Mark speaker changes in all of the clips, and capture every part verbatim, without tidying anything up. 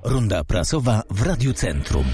Speaker 1: Runda prasowa w Radiu Centrum.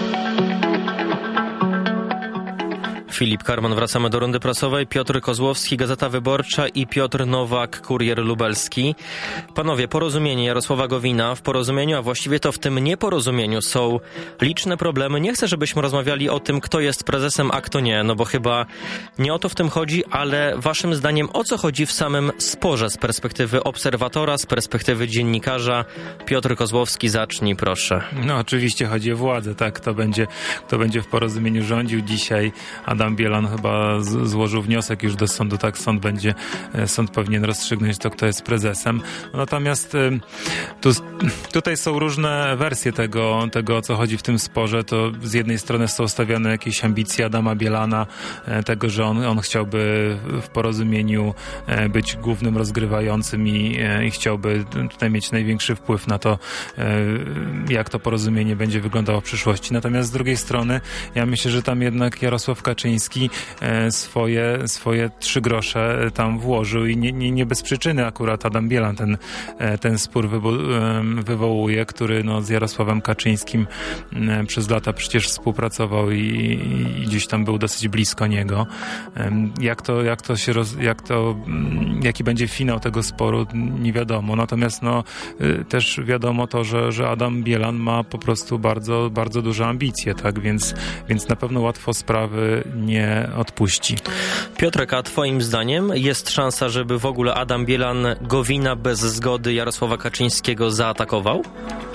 Speaker 2: Filip Karman, wracamy do rundy prasowej. Piotr Kozłowski, Gazeta Wyborcza i Piotr Nowak, Kurier Lubelski. Panowie, porozumienie Jarosława Gowina. W porozumieniu, a właściwie to w tym nieporozumieniu są liczne problemy. Nie chcę, żebyśmy rozmawiali o tym, kto jest prezesem, a kto nie, no bo chyba nie o to w tym chodzi, ale waszym zdaniem o co chodzi w samym sporze z perspektywy obserwatora, z perspektywy dziennikarza? Piotr Kozłowski, zacznij proszę.
Speaker 3: No oczywiście chodzi o władzę, tak? Kto będzie, kto będzie w porozumieniu rządził dzisiaj. Adam Bielan chyba z, złożył wniosek już do sądu, tak, sąd będzie, sąd powinien rozstrzygnąć to, kto jest prezesem. Natomiast tu, tutaj są różne wersje tego, tego, o co chodzi w tym sporze. To z jednej strony są stawiane jakieś ambicje Adama Bielana, tego, że on, on chciałby w porozumieniu być głównym rozgrywającym i, i chciałby tutaj mieć największy wpływ na to, jak to porozumienie będzie wyglądało w przyszłości. Natomiast z drugiej strony ja myślę, że tam jednak Jarosław Kaczyński swoje, swoje trzy grosze tam włożył i nie, nie, nie bez przyczyny akurat Adam Bielan ten, ten spór wywo- wywołuje, który no, z Jarosławem Kaczyńskim przez lata przecież współpracował i, i gdzieś tam był dosyć blisko niego. Jak to, jak to się roz, jak to, jaki będzie finał tego sporu, nie wiadomo. Natomiast no, też wiadomo to, że, że Adam Bielan ma po prostu bardzo, bardzo duże ambicje, tak? Więc, więc na pewno łatwo sprawy nie odpuści.
Speaker 2: Piotrek, a twoim zdaniem jest szansa, żeby w ogóle Adam Bielan Gowina bez zgody Jarosława Kaczyńskiego zaatakował?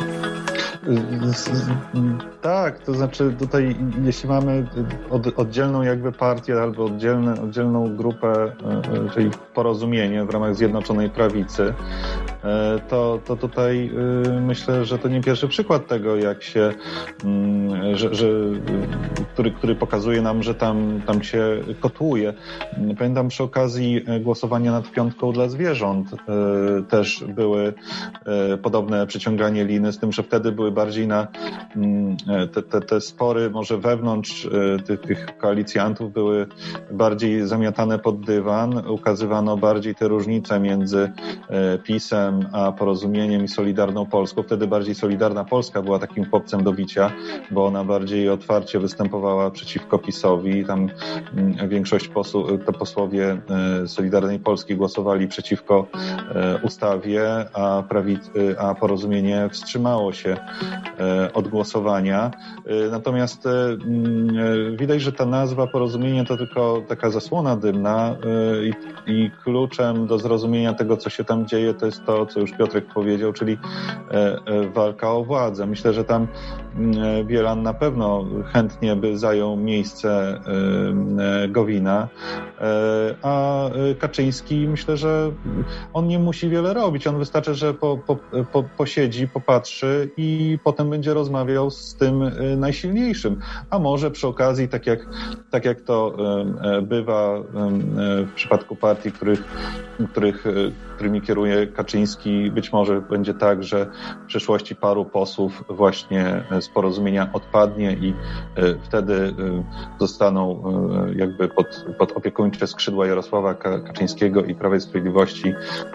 Speaker 4: Tak, to znaczy tutaj jeśli mamy od, oddzielną jakby partię albo oddzielne, oddzielną grupę, czyli porozumienie w ramach Zjednoczonej Prawicy, to, to tutaj myślę, że to nie pierwszy przykład tego, jak się, że, że, który, który pokazuje nam, że tam, tam się kotłuje. Pamiętam przy okazji głosowania nad piątką dla zwierząt też były podobne przyciąganie liny, z tym, że wtedy były bardziej na te, te, te spory może wewnątrz tych, tych koalicjantów były bardziej zamiatane pod dywan, ukazywano bardziej te różnice między PiS-em a Porozumieniem i Solidarną Polską. Wtedy bardziej Solidarna Polska była takim chłopcem do bicia, bo ona bardziej otwarcie występowała przeciwko PiS-owi. Tam większość posłów, to posłowie Solidarnej Polski głosowali przeciwko ustawie, a, prawi- a Porozumienie wstrzymało się od głosowania. Natomiast widać, że ta nazwa Porozumienie to tylko taka zasłona dymna i, i kluczem do zrozumienia tego, co się tam dzieje, to jest to, co już Piotrek powiedział, czyli walka o władzę. Myślę, że tam Bielan na pewno chętnie by zajął miejsce Gowina, a Kaczyński myślę, że on nie musi wiele robić. On wystarczy, że po, po, po, posiedzi, popatrzy i potem będzie rozmawiał z tym najsilniejszym. A może przy okazji, tak jak, tak jak to bywa w przypadku partii, których, których, którymi kieruje Kaczyński, być może będzie tak, że w przyszłości paru posłów właśnie z Porozumienia odpadnie i wtedy zostaną jakby pod, pod opiekuńcze skrzydła Jarosława Kaczyńskiego i Prawa i Sprawiedliwości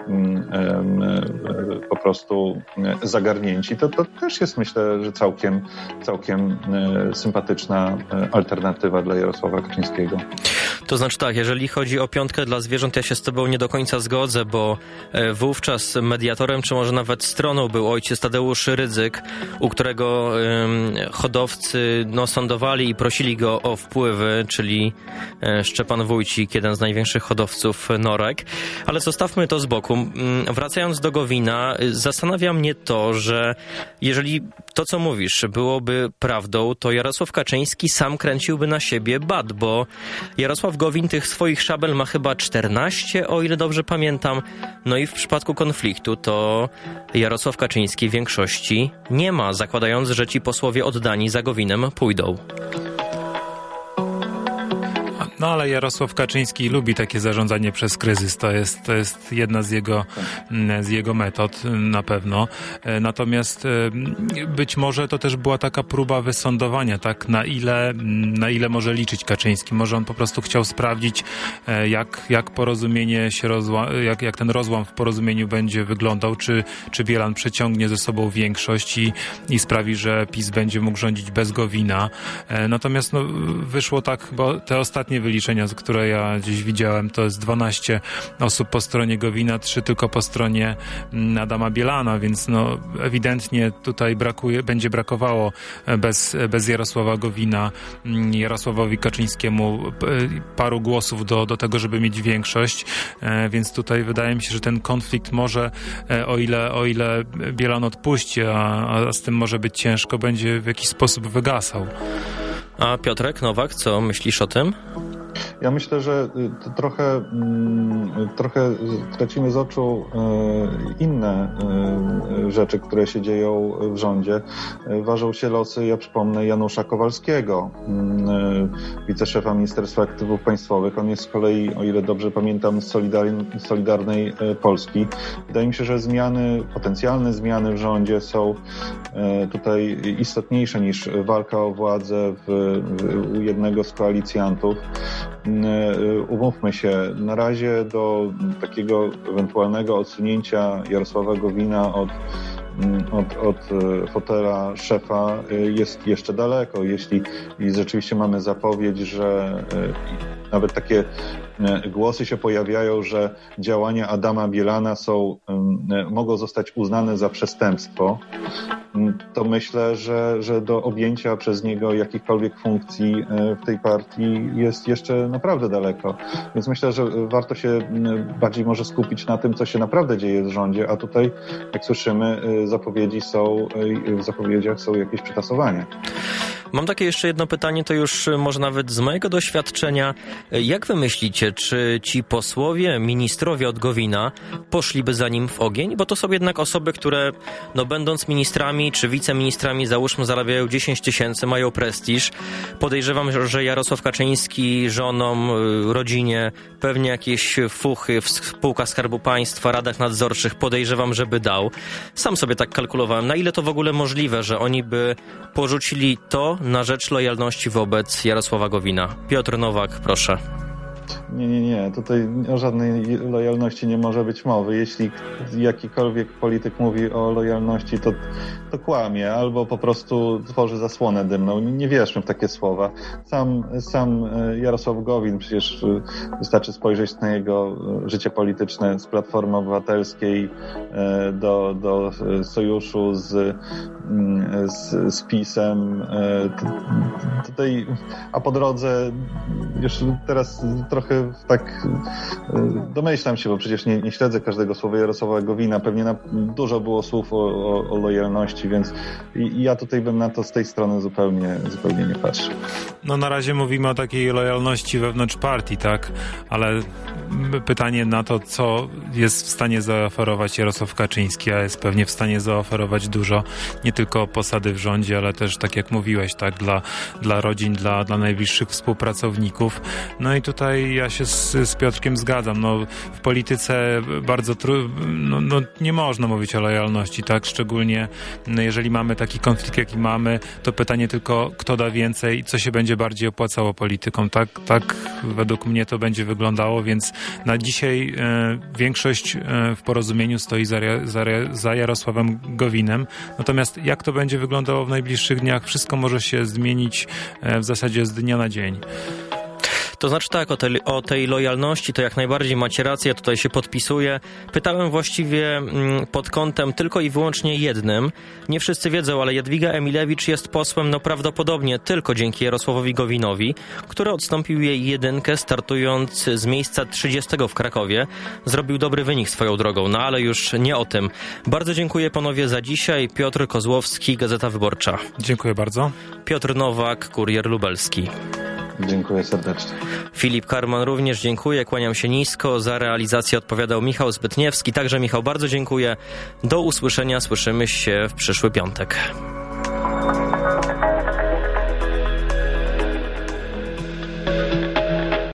Speaker 4: po prostu zagarnięci. To, to też jest, myślę, że całkiem, całkiem sympatyczna alternatywa dla Jarosława Kaczyńskiego.
Speaker 2: To znaczy tak, jeżeli chodzi o piątkę dla zwierząt, ja się z tobą nie do końca zgodzę, bo wówczas mediatorem, czy może nawet stroną był ojciec Tadeusz Rydzyk, u którego um, hodowcy no, sądowali i prosili go o wpływy, czyli Szczepan Wójcik, jeden z największych hodowców norek. Ale zostawmy to z boku. Wracając do Gowina, zastanawia mnie to, że jeżeli to, co mówisz, byłoby prawdą, to Jarosław Kaczyński sam kręciłby na siebie bat, bo Jarosław Gowin tych swoich szabel ma chyba czternaście, o ile dobrze pamiętam. No i w przypadku konfliktu to Jarosław Kaczyński większości nie ma, zakładając, że ci posłowie oddani za Gowinem pójdą.
Speaker 3: No ale Jarosław Kaczyński lubi takie zarządzanie przez kryzys. To jest, to jest jedna z jego, z jego metod na pewno. Natomiast być może to też była taka próba wysądowania, tak, na ile, na ile może liczyć Kaczyński. Może on po prostu chciał sprawdzić, jak, jak porozumienie się rozła, jak, jak ten rozłam w porozumieniu będzie wyglądał, czy, czy Bielan przeciągnie ze sobą większość i, i sprawi, że PiS będzie mógł rządzić bez Gowina. Natomiast no, wyszło tak, bo te ostatnie wyliczenia, które ja gdzieś widziałem, to jest dwanaście osób po stronie Gowina, trzy tylko po stronie Adama Bielana, więc no ewidentnie tutaj brakuje, będzie brakowało bez, bez Jarosława Gowina Jarosławowi Kaczyńskiemu paru głosów do, do tego, żeby mieć większość, więc tutaj wydaje mi się, że ten konflikt może, o ile, o ile Bielan odpuści, a, a z tym może być ciężko, będzie w jakiś sposób wygasał.
Speaker 2: A Piotrek Nowak, co myślisz o tym?
Speaker 4: Ja myślę, że trochę, trochę tracimy z oczu inne rzeczy, które się dzieją w rządzie. Ważą się losy, ja przypomnę, Janusza Kowalskiego, wiceszefa Ministerstwa Aktywów Państwowych. On jest z kolei, o ile dobrze pamiętam, z Solidarnej Polski. Wydaje mi się, że zmiany, potencjalne zmiany w rządzie są tutaj istotniejsze niż walka o władzę w, w, u jednego z koalicjantów. Umówmy się, na razie do takiego ewentualnego odsunięcia Jarosława Gowina od, od, od fotela szefa jest jeszcze daleko. Jeśli rzeczywiście mamy zapowiedź, że nawet takie głosy się pojawiają, że działania Adama Bielana są, mogą zostać uznane za przestępstwo, to myślę, że, że do objęcia przez niego jakichkolwiek funkcji w tej partii jest jeszcze naprawdę daleko. Więc myślę, że warto się bardziej może skupić na tym, co się naprawdę dzieje w rządzie, a tutaj, jak słyszymy, zapowiedzi są, w zapowiedziach są jakieś przetasowania.
Speaker 2: Mam takie jeszcze jedno pytanie, to już może nawet z mojego doświadczenia. Jak wy myślicie, czy ci posłowie, ministrowie od Gowina poszliby za nim w ogień? Bo to są jednak osoby, które no będąc ministrami czy wiceministrami, załóżmy, zarabiają dziesięć tysięcy, mają prestiż. Podejrzewam, że Jarosław Kaczyński żonom, rodzinie pewnie jakieś fuchy w spółkach Skarbu Państwa, radach nadzorczych podejrzewam, żeby dał. Sam sobie tak kalkulowałem. Na ile to w ogóle możliwe, że oni by porzucili to na rzecz lojalności wobec Jarosława Gowina? Piotr Nowak, proszę.
Speaker 4: Nie, nie, nie. Tutaj o żadnej lojalności nie może być mowy. Jeśli jakikolwiek polityk mówi o lojalności, to, to kłamie albo po prostu tworzy zasłonę dymną. Nie wierzmy w takie słowa. Sam, sam Jarosław Gowin, przecież wystarczy spojrzeć na jego życie polityczne z Platformy Obywatelskiej do, do sojuszu z, z, z PiS-em. Tutaj, a po drodze już teraz trochę tak domyślam się, bo przecież nie, nie śledzę każdego słowa Jarosława Gowina. Pewnie na, dużo było słów o, o, o lojalności, więc i, i ja tutaj bym na to z tej strony zupełnie, zupełnie nie patrzył.
Speaker 3: No na razie mówimy o takiej lojalności wewnątrz partii, tak? Ale pytanie na to, co jest w stanie zaoferować Jarosław Kaczyński, a jest pewnie w stanie zaoferować dużo, nie tylko posady w rządzie, ale też, tak jak mówiłeś, tak, dla, dla rodzin, dla, dla najbliższych współpracowników. No i tutaj ja się z, z Piotrkiem zgadzam. No, w polityce bardzo tru, no, no, nie można mówić o lojalności, tak? Szczególnie no, jeżeli mamy taki konflikt, jaki mamy, to pytanie tylko, kto da więcej i co się będzie bardziej opłacało politykom. Tak, tak według mnie to będzie wyglądało, więc na dzisiaj e, większość e, w porozumieniu stoi za, za, za Jarosławem Gowinem. Natomiast jak to będzie wyglądało w najbliższych dniach, wszystko może się zmienić e, w zasadzie z dnia na dzień.
Speaker 2: To znaczy tak, o, te, o tej lojalności to jak najbardziej macie rację, ja tutaj się podpisuję. Pytałem właściwie mm, pod kątem tylko i wyłącznie jednym. Nie wszyscy wiedzą, ale Jadwiga Emilewicz jest posłem no prawdopodobnie tylko dzięki Jarosławowi Gowinowi, który odstąpił jej jedynkę, startując z miejsca trzydziestego w Krakowie. Zrobił dobry wynik swoją drogą, no ale już nie o tym. Bardzo dziękuję panowie za dzisiaj. Piotr Kozłowski, Gazeta Wyborcza.
Speaker 3: Dziękuję bardzo.
Speaker 2: Piotr Nowak, Kurier Lubelski.
Speaker 4: Dziękuję serdecznie.
Speaker 2: Filip Karman również dziękuję, kłaniam się nisko. Za realizację odpowiadał Michał Zbytniewski. Także Michał, bardzo dziękuję. Do usłyszenia, słyszymy się w przyszły piątek.